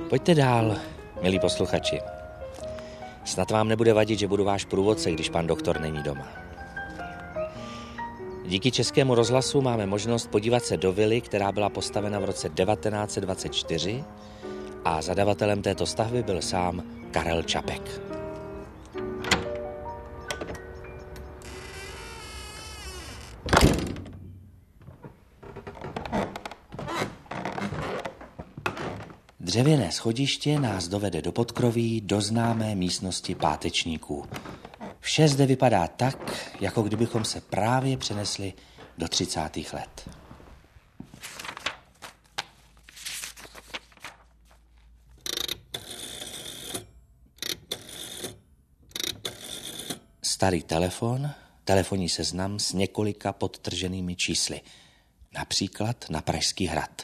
Pojďte dál, milí posluchači. Snad vám nebude vadit, že budu váš průvodce, když pan doktor není doma. Díky Českému rozhlasu máme možnost podívat se do vily, která byla postavena v roce 1924 a zadavatelem této stavby byl sám Karel Čapek. Dřevěné schodiště nás dovede do podkroví do známé místnosti pátečníků. Vše zde vypadá tak, jako kdybychom se právě přenesli do 30. let. Starý telefon, telefonní seznam s několika podtrženými čísly. Například na Pražský hrad.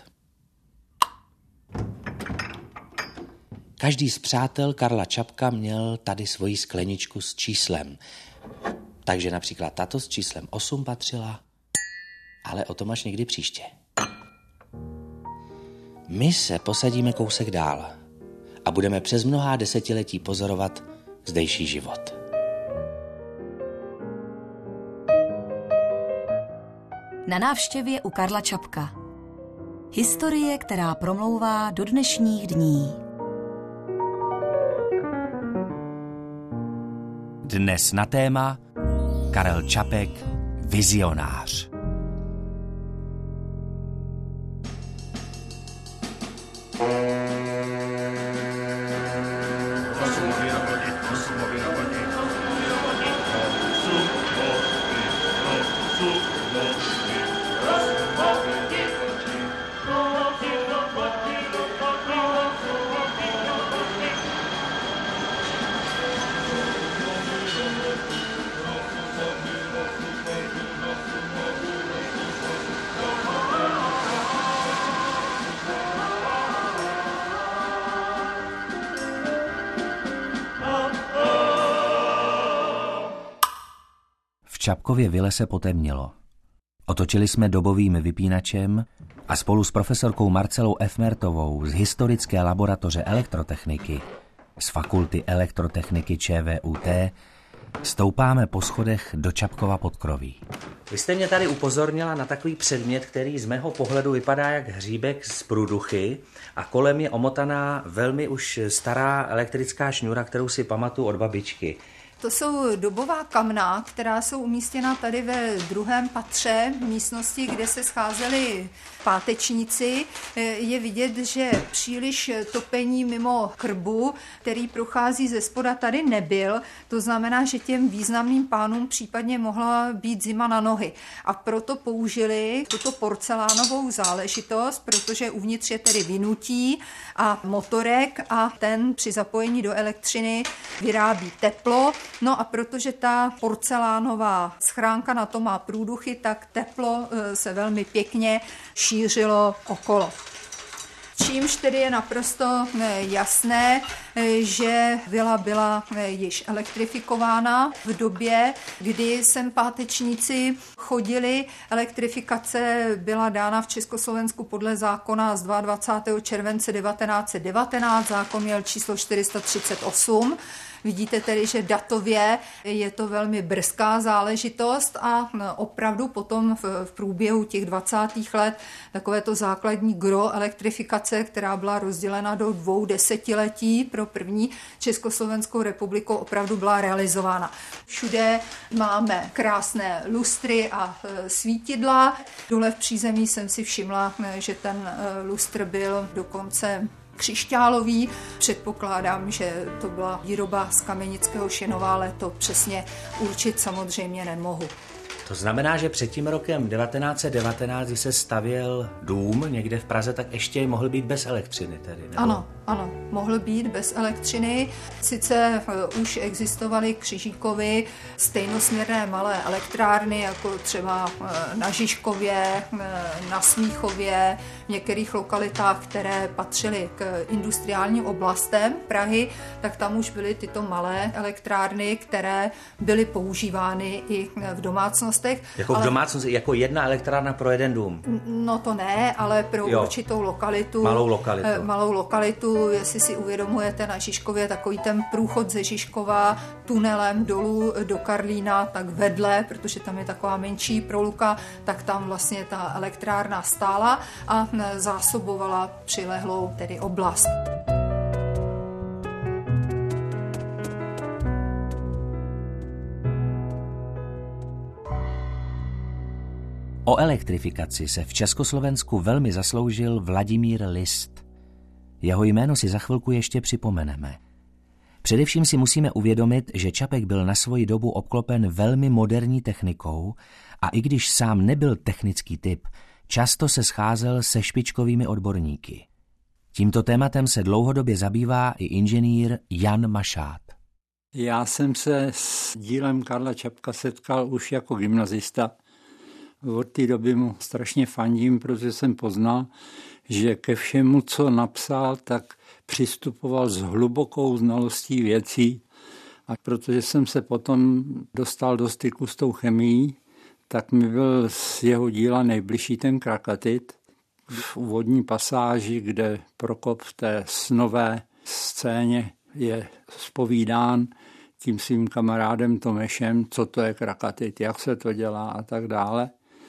Každý z přátel Karla Čapka měl tady svoji skleničku s číslem. Takže například tato s číslem 8 patřila, ale o tom až někdy příště. My se posadíme kousek dál a budeme přes mnohá desetiletí pozorovat zdejší život. Na návštěvě u Karla Čapka. Historie, která promlouvá do dnešních dní. Dnes na téma Karel Čapek, vizionář. V Čapkově vile se potemnilo. Otočili jsme dobovým vypínačem a spolu s profesorkou Marcelou Efmertovou z historické laboratoře elektrotechniky, z fakulty elektrotechniky ČVUT, stoupáme po schodech do Čapkova podkroví. Vy jste mě tady upozornila na takový předmět, který z mého pohledu vypadá jak hříbek z průduchy a kolem je omotaná velmi už stará elektrická šňůra, kterou si pamatuju od babičky. To jsou dobová kamna, která jsou umístěna tady ve druhém patře místnosti, kde se scházeli pátečníci. Je vidět, že příliš topení mimo krbu, který prochází ze spoda, tady nebyl. To znamená, že těm významným pánům případně mohla být zima na nohy. A proto použili tuto porcelánovou záležitost, protože uvnitř je tedy vynutí a motorek a ten při zapojení do elektřiny vyrábí teplo. No a protože ta porcelánová schránka na to má průduchy, tak teplo se velmi pěkně šířilo okolo. Čímž tedy je naprosto jasné, že vila byla již elektrifikována v době, kdy sem pátečníci chodili. Elektrifikace byla dána v Československu podle zákona z 22. července 1919, zákon měl číslo 438. Vidíte tedy, že datově je to velmi brzká záležitost a opravdu potom v průběhu těch 20. let takové to základní gro elektrifikace, která byla rozdělena do 2 desetiletí pro první Československou republiku, opravdu byla realizována. Všude máme krásné lustry a svítidla. Dole v přízemí jsem si všimla, že ten lustr byl dokonce křišťálový. Předpokládám, že to byla výroba z kamenického šinova, ale to přesně určit samozřejmě nemohu. To znamená, že před tím rokem 1919, kdy se stavěl dům někde v Praze, tak ještě mohl být bez elektřiny tedy, nebo? Ano, mohl být bez elektřiny. Sice už existovaly Křižíkovy stejnosměrné malé elektrárny, jako třeba na Žižkově, na Smíchově, v některých lokalitách, které patřily k industriálním oblastem Prahy, tak tam už byly tyto malé elektrárny, které byly používány i v domácnostech. Jako v domácnosti, jako jedna elektrárna pro jeden dům? No to ne, ale pro určitou lokalitu. Malou lokalitu. opravdu, jestli si uvědomujete, na Žižkově takový ten průchod ze Žižkova tunelem dolů do Karlína, tak vedle, protože tam je taková menší proluka, tak tam vlastně ta elektrárna stála a zásobovala přilehlou tedy oblast. O elektrifikaci se v Československu velmi zasloužil Vladimír List. Jeho jméno si za chvilku ještě připomeneme. Především si musíme uvědomit, že Čapek byl na svoji dobu obklopen velmi moderní technikou a i když sám nebyl technický typ, často se scházel se špičkovými odborníky. Tímto tématem se dlouhodobě zabývá i inženýr Jan Mašát. Já jsem se s dílem Karla Čapka setkal už jako gymnazista. Od té doby mu strašně fandím, protože jsem poznal, že ke všemu, co napsal, tak přistupoval s hlubokou znalostí věcí. A protože jsem se potom dostal do styku s tou chemií, tak mi byl z jeho díla nejbližší ten Krakatit. V úvodní pasáži, kde Prokop v té snové scéně je zpovídán tím svým kamarádem Tomešem, co to je Krakatit, jak se to dělá a tak dále,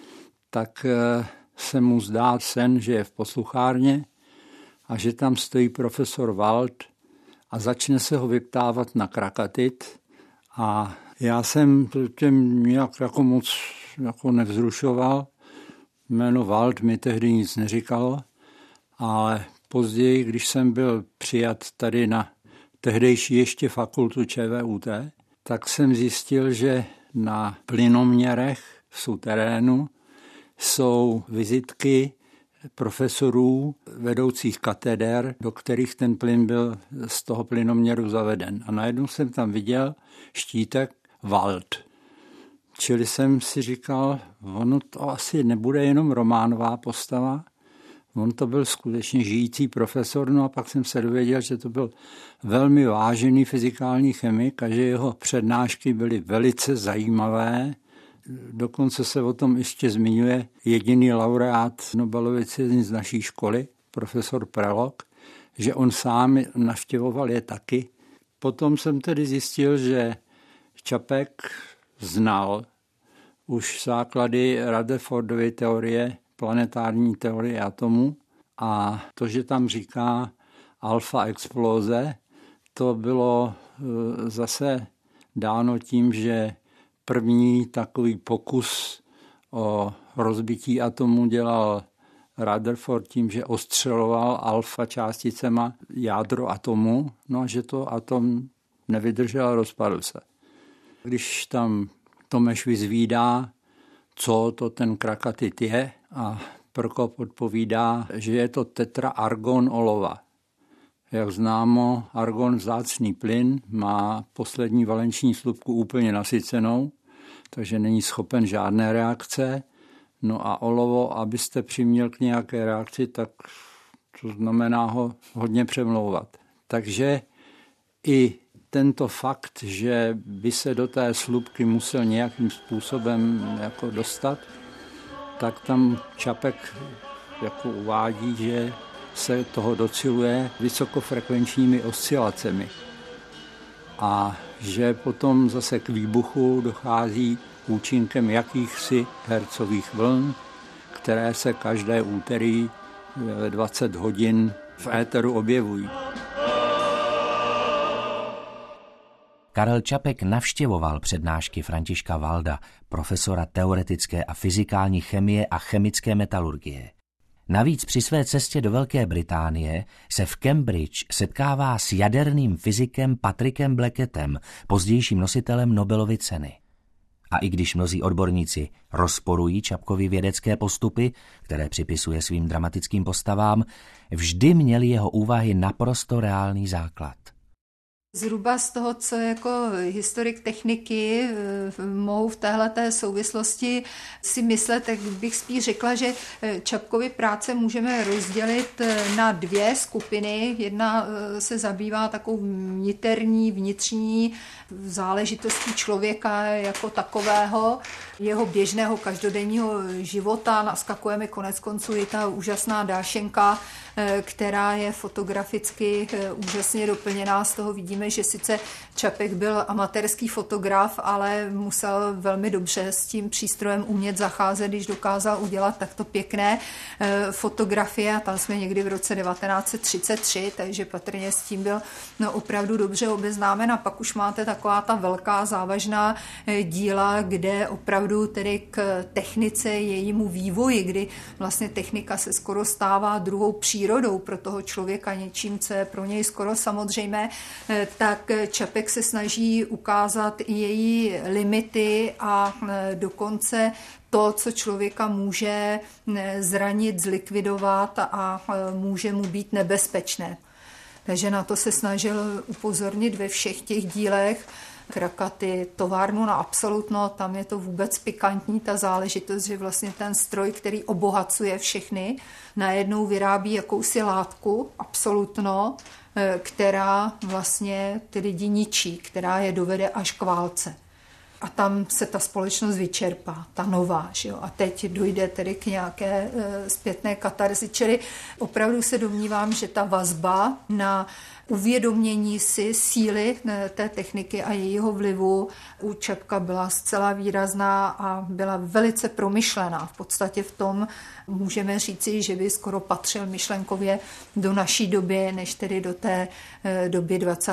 tak se mu zdá sen, že je v posluchárně a že tam stojí profesor Wald a začne se ho vyptávat na Krakatit. A já jsem tím nějak jako moc jako nevzrušoval. Jméno Wald mi tehdy nic neříkalo, ale později, když jsem byl přijat tady na tehdejší ještě fakultu ČVUT, tak jsem zjistil, že na plynoměrech v suterénu jsou vizitky profesorů vedoucích kateder, do kterých ten plyn byl z toho plynoměru zaveden. A najednou jsem tam viděl štítek Wald. Čili jsem si říkal, ono to asi nebude jenom románová postava, on to byl skutečně žijící profesor, no a pak jsem se dověděl, že to byl velmi vážený fyzikální chemik a že jeho přednášky byly velice zajímavé. Dokonce se o tom ještě zmiňuje jediný laureát Nobelovy ceny z naší školy, profesor Prelog, že on sám navštěvoval je taky. Potom jsem tedy zjistil, že Čapek znal už základy Rutherfordovy teorie, planetární teorie atomů a to, že tam říká alfa exploze, to bylo zase dáno tím, že první takový pokus o rozbití atomu dělal Rutherford tím, že ostřeloval alfa částicema jádro atomu, no a že to atom nevydržel a rozpadl se. Když tam Tomeš vyzvídá, co to ten Krakatit je, a Prokop odpovídá, že je to tetraargon olova. Jak známo, argon vzácný plyn má poslední valenční slupku úplně nasycenou, takže není schopen žádné reakce. No a olovo, abyste přiměl k nějaké reakci, tak to znamená ho hodně přemlouvat. Takže i tento fakt, že by se do té slupky musel nějakým způsobem jako dostat, tak tam Čapek jako uvádí, že se toho dociluje vysokofrekvenčními oscilacemi a že potom zase k výbuchu dochází účinkem jakýchsi hercových vln, které se každé úterý ve 20 hodin v éteru objevují. Karel Čapek navštěvoval přednášky Františka Walda, profesora teoretické a fyzikální chemie a chemické metalurgie. Navíc při své cestě do Velké Británie se v Cambridge setkává s jaderným fyzikem Patrickem Blackettem, pozdějším nositelem Nobelovy ceny. A i když mnozí odborníci rozporují Čapkovy vědecké postupy, které připisuje svým dramatickým postavám, vždy měly jeho úvahy naprosto reálný základ. Zhruba z toho, co jako historik techniky mohu v téhleté souvislosti si myslet, tak bych spíš řekla, že Čapkovy práce můžeme rozdělit na dvě skupiny. Jedna se zabývá takovou vnitřní záležitostí člověka jako takového, jeho běžného každodenního života. Naskakujeme konec konců i ta úžasná dášenka, která je fotograficky úžasně doplněná. Z toho vidíme, že sice Čapek byl amatérský fotograf, ale musel velmi dobře s tím přístrojem umět zacházet, když dokázal udělat takto pěkné fotografie. A tam jsme někdy v roce 1933, takže patrně s tím byl opravdu dobře obeznámen. A pak už máte taková ta velká závažná díla, kde opravdu tedy k technice, jejímu vývoji, kdy vlastně technika se skoro stává druhou přírodou pro toho člověka, něčím, co je pro něj skoro samozřejmé, tak Čapek se snaží ukázat i její limity a dokonce to, co člověka může zranit, zlikvidovat a může mu být nebezpečné. Takže na to se snažil upozornit ve všech těch dílech. Krakaty, továrnu na absolutno, tam je to vůbec pikantní, ta záležitost, že vlastně ten stroj, který obohacuje všechny, najednou vyrábí jakousi látku, absolutno, která vlastně ty lidi ničí, která je dovede až k válce. A tam se ta společnost vyčerpá, ta nová. Že jo? A teď dojde tedy k nějaké zpětné katarzi. Čili opravdu se domnívám, že ta vazba na uvědomění si síly té techniky a jejího vlivu u Čapka byla zcela výrazná a byla velice promyšlená. V podstatě v tom můžeme říci, že by skoro patřil myšlenkově do naší doby, než tedy do té doby 20.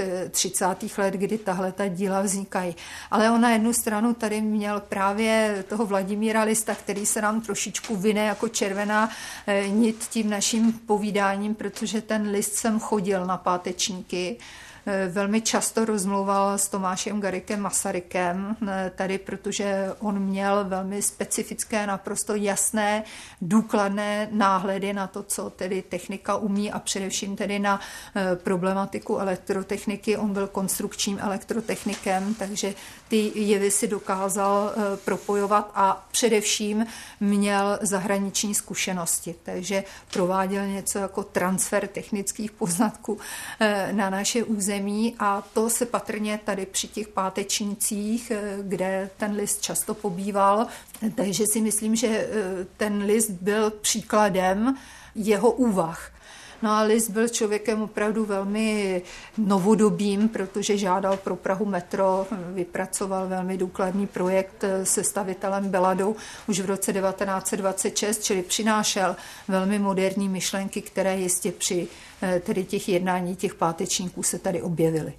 30. let, kdy tahle ta díla vznikají. Ale on na jednu stranu tady měl právě toho Vladimíra Lista, který se nám trošičku vyne jako červená nit tím naším povídáním, protože ten List sem chodil na pátečníky. Velmi často rozmlouval s Tomášem Garriguem Masarykem tady, protože on měl velmi specifické, naprosto jasné, důkladné náhledy na to, co tedy technika umí a především tedy na problematiku elektrotechniky. On byl konstrukčním elektrotechnikem, takže ty jevy si dokázal propojovat a především měl zahraniční zkušenosti, takže prováděl něco jako transfer technických poznatků na naše území a to se patrně tady při těch pátečnících, kde ten List často pobýval, takže si myslím, že ten List byl příkladem jeho úvah. No a List byl člověkem opravdu velmi novodobým, protože žádal pro Prahu metro, vypracoval velmi důkladný projekt se stavitelem Beladou už v roce 1926, čili přinášel velmi moderní myšlenky, které jistě při tedy těch jednání těch pátečníků se tady objevily.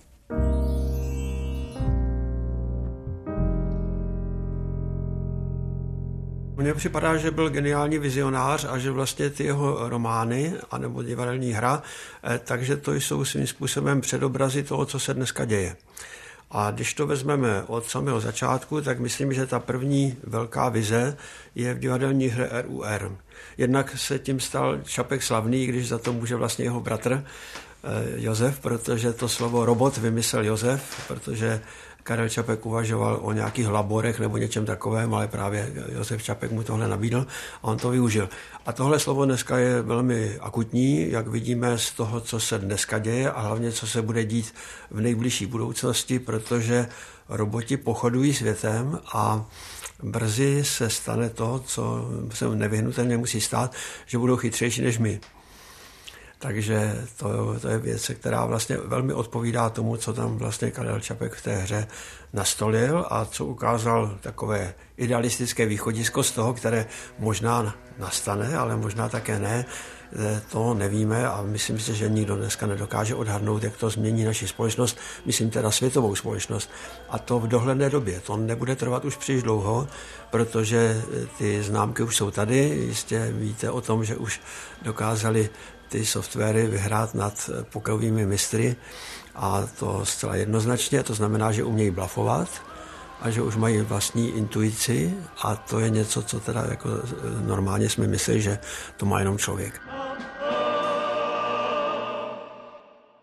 Mně připadá, že byl geniální vizionář a že vlastně ty jeho romány anebo divadelní hra, takže to jsou svým způsobem předobrazy toho, co se dneska děje. A když to vezmeme od samého začátku, tak myslím, že ta první velká vize je v divadelní hře RUR. Jednak se tím stal Čapek slavný, když za to může vlastně jeho bratr Josef, protože to slovo robot vymyslel Josef, protože Karel Čapek uvažoval o nějakých laborech nebo něčem takovém, ale právě Josef Čapek mu tohle nabídl a on to využil. A tohle slovo dneska je velmi akutní, jak vidíme z toho, co se dneska děje a hlavně, co se bude dít v nejbližší budoucnosti, protože roboti pochodují světem a brzy se stane to, co se nevyhnutelně musí stát, že budou chytřejší než my. Takže to je věc, která vlastně velmi odpovídá tomu, co tam vlastně Karel Čapek v té hře nastolil a co ukázal takové idealistické východisko z toho, které možná nastane, ale možná také ne. To nevíme a myslím si, že nikdo dneska nedokáže odhadnout, jak to změní naši společnost, myslím teda světovou společnost. A to v dohledné době. To nebude trvat už příliš dlouho, protože ty známky už jsou tady. Jistě víte o tom, že už dokázali ty softwary vyhrát nad pokerovými mistry a to zcela jednoznačně, to znamená, že umějí blafovat a že už mají vlastní intuici a to je něco, co teda jako normálně jsme mysleli, že to má jenom člověk.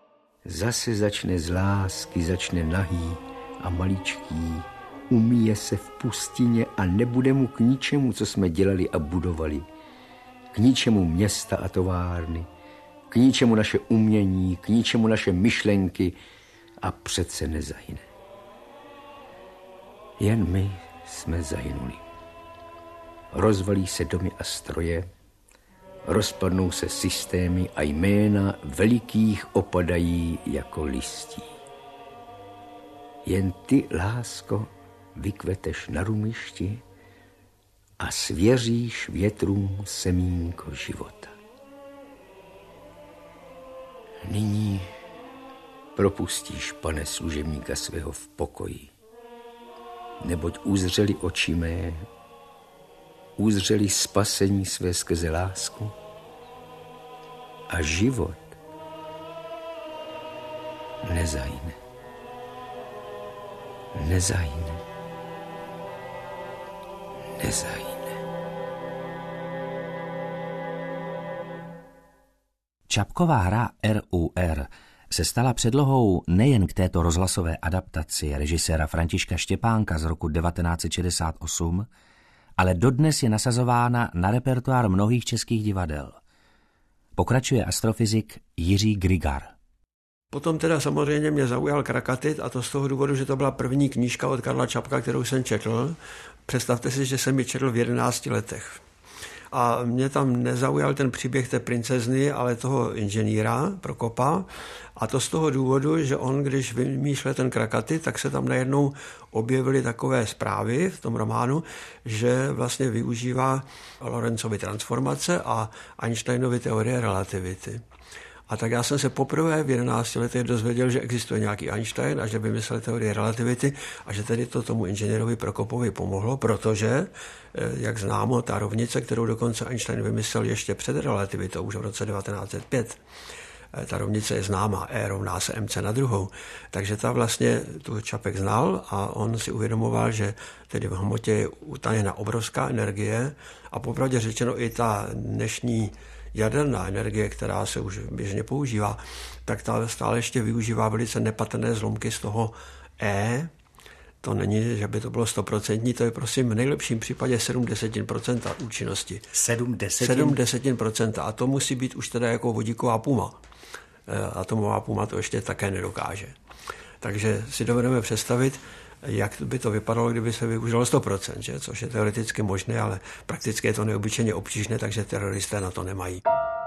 Zase začne z lásky, začne nahý a maličký. Umíje se v pustině a nebude mu k ničemu, co jsme dělali a budovali. K ničemu města a továrny, k ničemu naše umění, k ničemu naše myšlenky a přece nezahyne. Jen my jsme zahynuli. Rozvalí se domy a stroje, rozpadnou se systémy a jména velikých opadají jako listí. Jen ty, lásko, vykveteš na rumišti a svěříš větrům semínko života. Nyní propustíš, pane, služebníka svého v pokoji, neboť uzřeli oči mé, uzřeli spasení své skrze lásku a život nezahyne. Nezahyne. Nezahyne. Čapkova hra RUR se stala předlohou nejen k této rozhlasové adaptaci režiséra Františka Štěpánka z roku 1968, ale dodnes je nasazována na repertoár mnohých českých divadel. Pokračuje astrofyzik Jiří Grigar. Potom teda samozřejmě mě zaujal Krakatit, a to z toho důvodu, že to byla první knížka od Karla Čapka, kterou jsem četl. Představte si, že jsem ji četl v 11 letech. A mě tam nezaujal ten příběh té princezny, ale toho inženýra Prokopa. A to z toho důvodu, že on, když vymýšlel ten Krakatit, tak se tam najednou objevily takové zprávy v tom románu, že vlastně využívá Lorentzovy transformace a Einsteinovy teorie relativity. A tak já jsem se poprvé v 11 letech dozvěděl, že existuje nějaký Einstein a že vymyslel teorie relativity a že tedy to tomu inženýrovi Prokopovi pomohlo, protože, jak známo, ta rovnice, kterou dokonce Einstein vymyslel ještě před relativitou, už v roce 1905, ta rovnice je známá, E rovná se mc na druhou. Takže ta vlastně tu Čapek znal a on si uvědomoval, že tedy v hmotě je utaněna obrovská energie a popravdě řečeno i ta dnešní jaderná energie, která se už běžně používá, tak ta stále ještě využívá velice nepatrné zlomky z toho E. To není, že by to bylo 100%, to je prosím v nejlepším případě 70% účinnosti. 70%. A to musí být už teda jako vodíková puma. Atomová puma to ještě také nedokáže. Takže si dovedeme představit, jak by to vypadalo, kdyby se využilo 100%, že? Což je teoreticky možné, ale prakticky je to neobyčejně obtížné, takže teroristé na to nemají.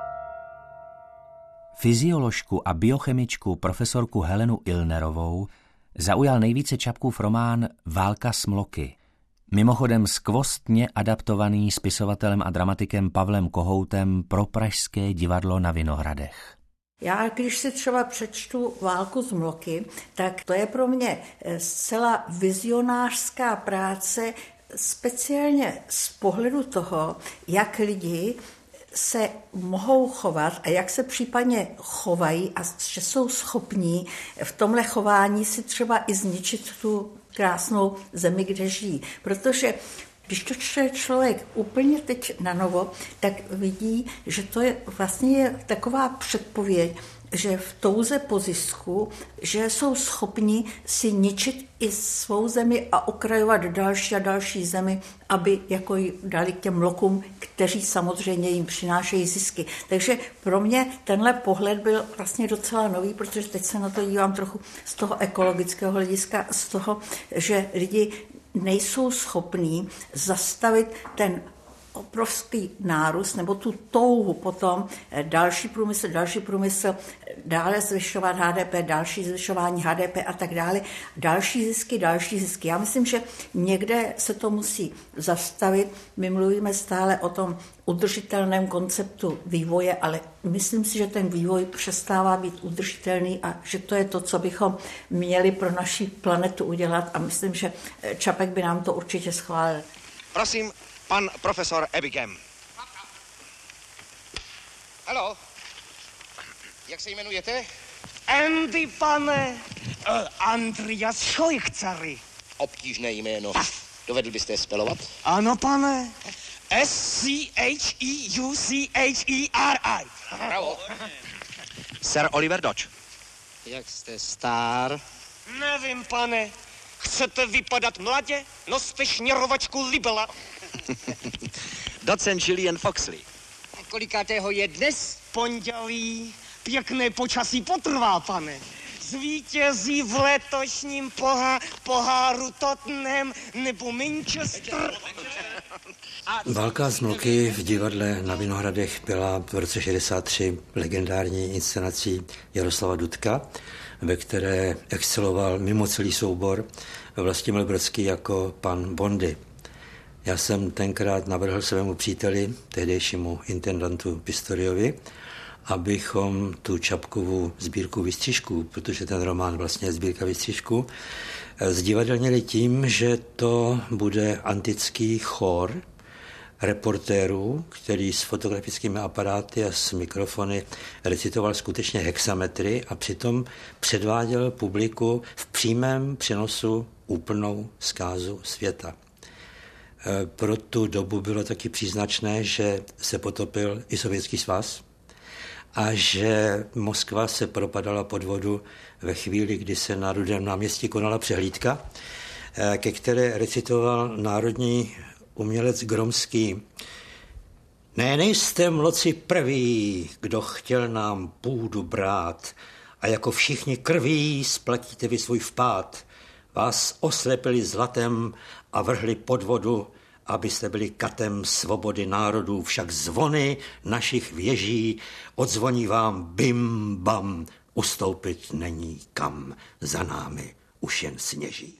Fyzioložku a biochemičku profesorku Helenu Ilnerovou zaujal nejvíce Čapkův román Válka smloky. Mimochodem skvostně adaptovaný spisovatelem a dramatikem Pavlem Kohoutem pro Pražské divadlo na Vinohradech. Já, když si třeba přečtu Válku smloky, tak to je pro mě zcela vizionářská práce, speciálně z pohledu toho, jak lidi se mohou chovat a jak se případně chovají a že jsou schopní v tomhle chování si třeba i zničit tu krásnou zemi, kde žijí. Protože když to čte člověk úplně teď na novo, tak vidí, že to je vlastně taková předpověď, že v touze po zisku, že jsou schopni si ničit i svou zemi a okrajovat další a další zemi, aby jako ji dali k těm lokům, kteří samozřejmě jim přinášejí zisky. Takže pro mě tenhle pohled byl vlastně docela nový, protože teď se na to dívám trochu z toho ekologického hlediska, z toho, že lidi nejsou schopní zastavit ten obrovský nárůst nebo tu touhu potom další průmysl, dále zvyšovat HDP, další zvyšování HDP a tak dále, další zisky. Já myslím, že někde se to musí zastavit. My mluvíme stále o tom udržitelném konceptu vývoje, ale myslím si, že ten vývoj přestává být udržitelný a že to je to, co bychom měli pro naši planetu udělat a myslím, že Čapek by nám to určitě schválil. Prosím, pan profesor Ebigem. Haló, jak se jmenujete? Andy, pane, Andreas Scheuchzary. Obtížné jméno. Dovedl byste je spelovat? Ano, pane. S-C-H-E-U-C-H-E-R-I. Bravo. Sir Oliver Dodge. Jak jste stár? Nevím, pane. Chcete vypadat mladě? Noste šněrovačku Libela. Docent Julian Foxley. A kolikátého je dnes? Pondělí. Pěkné počasí potrvá, pane. Zvítězí v letošním poháru Tottenham nebo Manchester. Válka z Mlky v divadle na Vinohradech byla v roce 63 legendární inscenací Jaroslava Dudka, ve které exceloval mimo celý soubor Vlastimil Brodský jako pan Bondy. Já jsem tenkrát navrhl svému příteli, tehdejšímu intendantu Pistoriovi, abychom tu Čapkovu sbírku výstřižků, protože ten román vlastně je sbírka výstřižků, zdivadelnili tím, že to bude antický chór reportérů, který s fotografickými aparáty a s mikrofony recitoval skutečně hexametry a přitom předváděl publiku v přímém přenosu úplnou zkázu světa. Pro tu dobu bylo taky příznačné, že se potopil i Sovětský svaz a že Moskva se propadala pod vodu ve chvíli, kdy se na Rudém náměstí konala přehlídka, ke které recitoval národní umělec Gromský. Ne, nejste mloci prvý, kdo chtěl nám půdu brát, a jako všichni krví splatíte vy svůj vpád. Vás oslepili zlatem a vrhli pod vodu, abyste byli katem svobody národů, však zvony našich věží odzvoní vám bim bam, ustoupit není kam, za námi už jen sněží.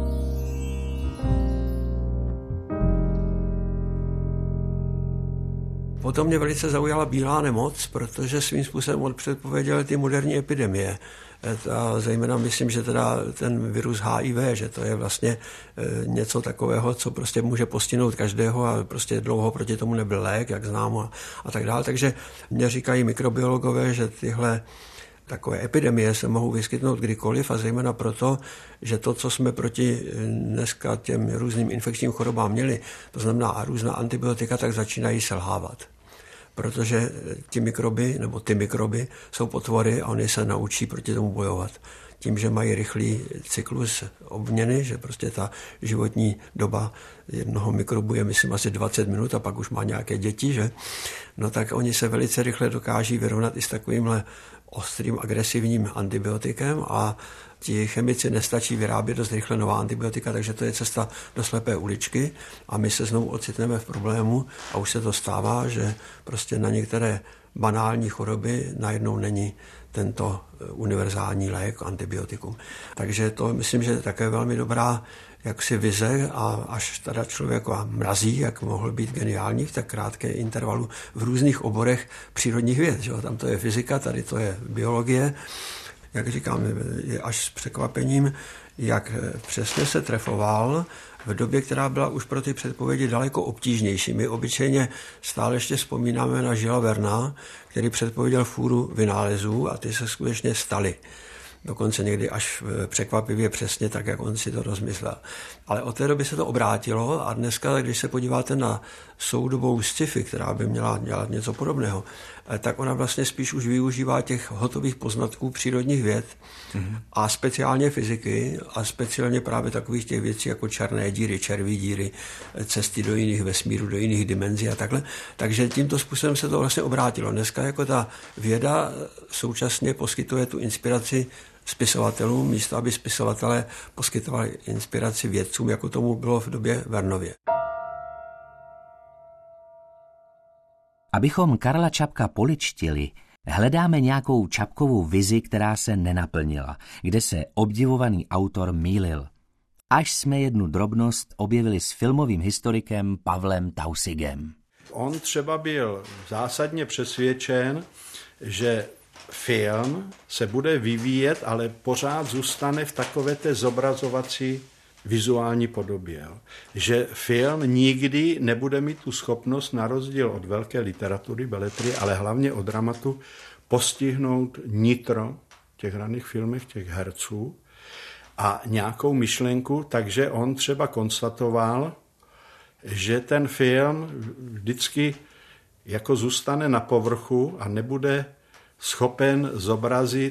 Potom mě velice zaujala bílá nemoc, protože svým způsobem on předpověděl ty moderní epidemie. A zejména myslím, že teda ten virus HIV, že to je vlastně něco takového, co prostě může postihnout každého a prostě dlouho proti tomu nebyl lék, jak známo a tak dále. Takže mě říkají mikrobiologové, že tyhle takové epidemie se mohou vyskytnout kdykoliv a zejména proto, že to, co jsme proti dneska těm různým infekčním chorobám měli, to znamená různá antibiotika, tak začínají selhávat. Protože ty mikroby jsou potvory a oni se naučí proti tomu bojovat. Tím, že mají rychlý cyklus obměny, že prostě ta životní doba jednoho mikrobu je, myslím, asi 20 minut a pak už má nějaké děti, že? No tak oni se velice rychle dokáží vyrovnat i s takovýmhle ostrým, agresivním antibiotikem a ti chemici nestačí vyrábět dost rychle nová antibiotika, takže to je cesta do slepé uličky a my se znovu ocitneme v problému a už se to stává, že prostě na některé banální choroby najednou není tento univerzální lék, antibiotikum. Takže to myslím, že je také velmi dobrá jaksi vize a až teda člověka mrazí, jak mohl být geniální v tak krátké intervalu v různých oborech přírodních věd. Že? Tam to je fyzika, tady to je biologie. Jak říkám, je až s překvapením, jak přesně se trefoval v době, která byla už pro ty předpovědi daleko obtížnější. My obyčejně stále ještě vzpomínáme na Žila Verna, který předpověděl fůru vynálezů a ty se skutečně staly. Dokonce někdy až překvapivě přesně tak, jak on si to rozmyslel. Ale od té doby se to obrátilo a dneska, když se podíváte na soudobou sci-fi, která by měla dělat něco podobného, tak ona vlastně spíš už využívá těch hotových poznatků přírodních věd a speciálně fyziky a speciálně právě takových těch věcí jako černé díry, červí díry, cesty do jiných vesmírů, do jiných dimenzí a takhle. Takže tímto způsobem se to vlastně obrátilo. Dneska jako ta věda současně poskytuje tu inspiraci spisovatelům, místo aby spisovatelé poskytovali inspiraci vědcům, jako tomu bylo v době Vernově. Abychom Karla Čapka poličtili, hledáme nějakou Čapkovu vizi, která se nenaplnila, kde se obdivovaný autor mýlil. Až jsme jednu drobnost objevili s filmovým historikem Pavlem Tausigem. On třeba byl zásadně přesvědčen, že film se bude vyvíjet, ale pořád zůstane v takové té zobrazovací vizuální podobě. Že film nikdy nebude mít tu schopnost, na rozdíl od velké literatury, beletry, ale hlavně od dramatu, postihnout nitro těch raných filmech, těch herců a nějakou myšlenku, takže on třeba konstatoval, že ten film vždycky jako zůstane na povrchu a nebude schopen zobrazit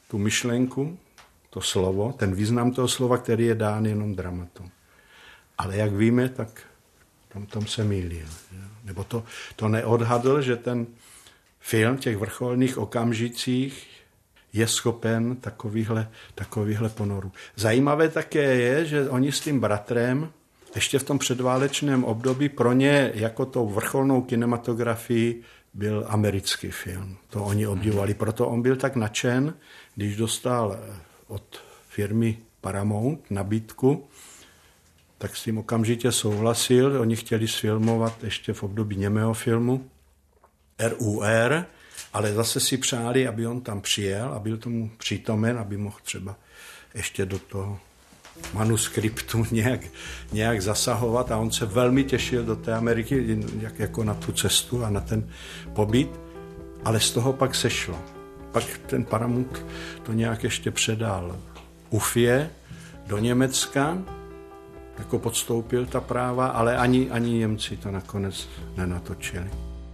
tu myšlenku, to slovo, ten význam toho slova, který je dán jenom dramatom. Ale jak víme, tak tam se mýlil. Nebo to neodhadl, že ten film v těch vrcholných okamžicích je schopen takovýchhle ponorů. Zajímavé také je, že oni s tím bratrem ještě v tom předválečném období pro ně jako tou vrcholnou kinematografii byl americký film. To oni obdivovali. Proto on byl tak nadšen, když dostal od firmy Paramount nabídku, tak s tím okamžitě souhlasil. Oni chtěli sfilmovat ještě v období němého filmu RUR, ale zase si přáli, aby on tam přijel a byl tomu přítomen, aby mohl třeba ještě do toho manuskriptu nějak zasahovat a on se velmi těšil do té Ameriky, jako na tu cestu a na ten pobyt, ale z toho pak sešlo. Pak ten Paramount to nějak ještě předal UFIE do Německa, jako podstoupil ta práva, ale ani Němci to nakonec nenatočili.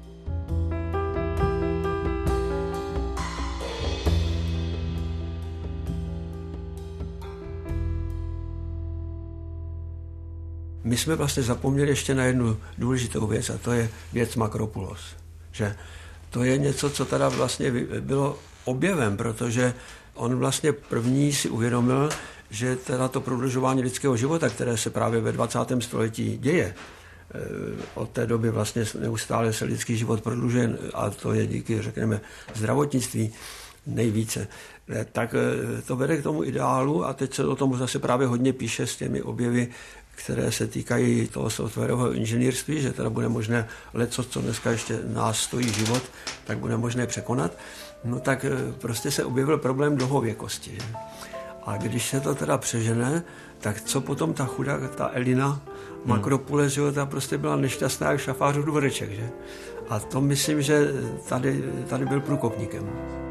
My jsme vlastně zapomněli ještě na jednu důležitou věc a to je věc Makropulos. Že to je něco, co teda vlastně bylo objevem, protože on vlastně první si uvědomil, že teda to prodlužování lidského života, které se právě ve 20. století děje, od té doby vlastně neustále se lidský život prodlužuje a to je díky, řekněme, zdravotnictví nejvíce, tak to vede k tomu ideálu a teď se o tom zase právě hodně píše s těmi objevy, které se týkají toho softwarového inženýrství, že teda bude možné leco, co dneska ještě nás stojí život, tak bude možné překonat. No tak prostě se objevil problém dlouhověkosti. A když se to teda přežene, tak co potom ta chudá, ta Elina Makropules, že ta prostě byla nešťastná jak šafářův dvoreček, že? A to myslím, že tady byl průkopníkem.